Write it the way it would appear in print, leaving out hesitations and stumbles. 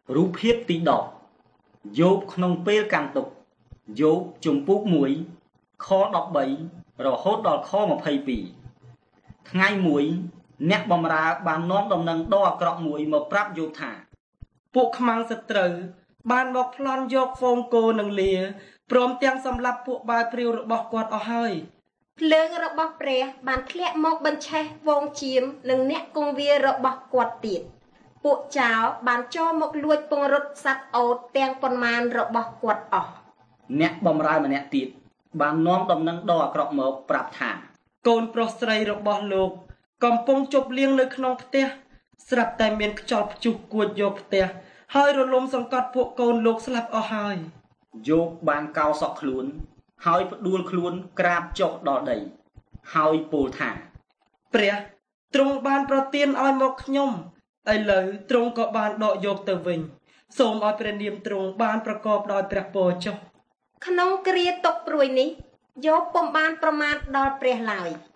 រូបភាពទី10យោបក្នុងពេលកាន់ទុក្ខយោបជំពូក1ខ13រហូតដល់ខ22ថ្ងៃមួយអ្នកបម្រើបាននាំដំណឹងដ៏អាក្រក់មួយមកប្រាប់យោបថាពួកខ្មាំងសត្រូវបានមកប្លន់យកហ្វូងគោនិងលាព្រមទាំងសម្លាប់ពួកបាវព្រាវរបស់គាត់អស់ហើយភ្លើងរបស់ព្រះបានធ្លាក់មកបញ្ឆេះវងជៀមនិងអ្នកគង្វាលរបស់គាត់ទៀតពួកចៅបានចូលមកលួចពង្រត់សត្វអូតទាំងប៉ុន្មានរបស់គាត់អស់អ្នកបម្រើម្នាក់ទៀតបាននាំដំណឹងដ៏អាក្រក់មកប្រាប់ថាកូនប្រុសស្រីរបស់លោកកំពុងជប់លៀងនៅក្នុងផ្ទះស្រាប់តែមានខ្យល់ព្យុះគួចយកផ្ទះហើយរលំសង្កត់ពួកកូនលោកស្លាប់អស់ហើយយោបបានកោសក់ខ្លួនហើយផ្ដួលខ្លួនក្រាបចុះដល់ដីហើយពោលថាព្រះទ្រង់បានប្រទានឲ្យមកខ្ញុំឥឡូវទ្រង់ក៏បានដកយកទៅវិញសូមឲ្យព្រះនាមទ្រង់បានប្រកបដោយព្រះពរចុះក្នុងគ្រាទុក្ខព្រួយនេះយោបពុំបានប្រមាថដល់ព្រះឡើយ